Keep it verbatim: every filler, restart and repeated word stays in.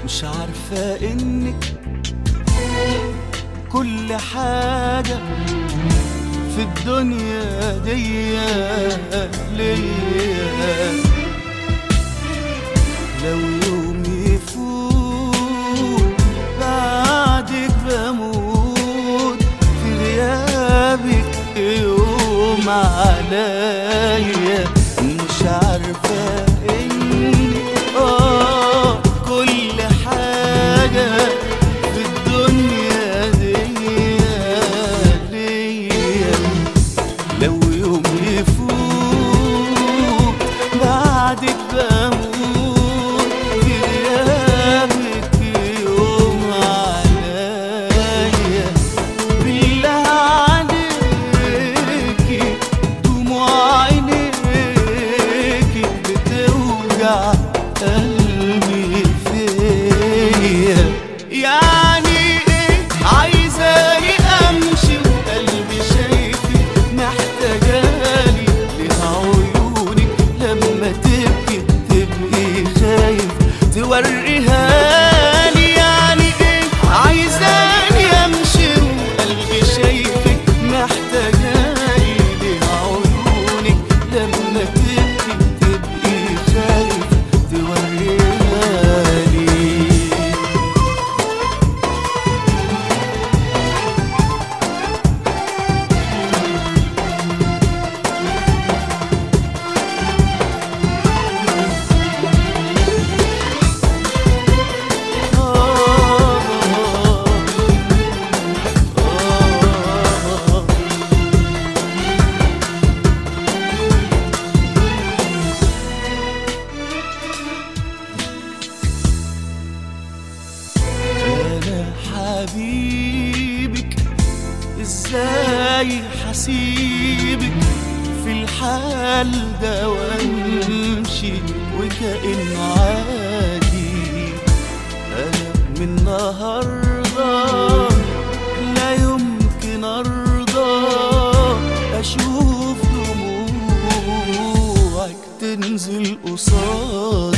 مش عارفة انك كل حاجة في الدنيا دي ليا. لو يوم يفوت بعدك بموت، في غيابك يوم عليا. مش عارفة انك اه كل حاجة في الدنيا دي ليا. لو يوم يفوت بعدك بموت، في غيابك يوم عليا. بالله عليكي دموع عينيكي بتوجع قلبي فيا. يعني ايه عايزاني امشي وقلبي شايفك محتاجالي؟ ليها عيونك لما تبكي تبقي خايف توريها لي. يعني ايه عايزاني امشي وقلبي شايفك محتاجالي؟ ليها عيونك لما تبكي تبقي خايف توريها لي. أنا حبيبك إزاي حسيبك في الحال ده وامشي وكأنه عادي؟ أنا من النهارده لا يمكن أرضى أشوف دموعك تنزل قصادي.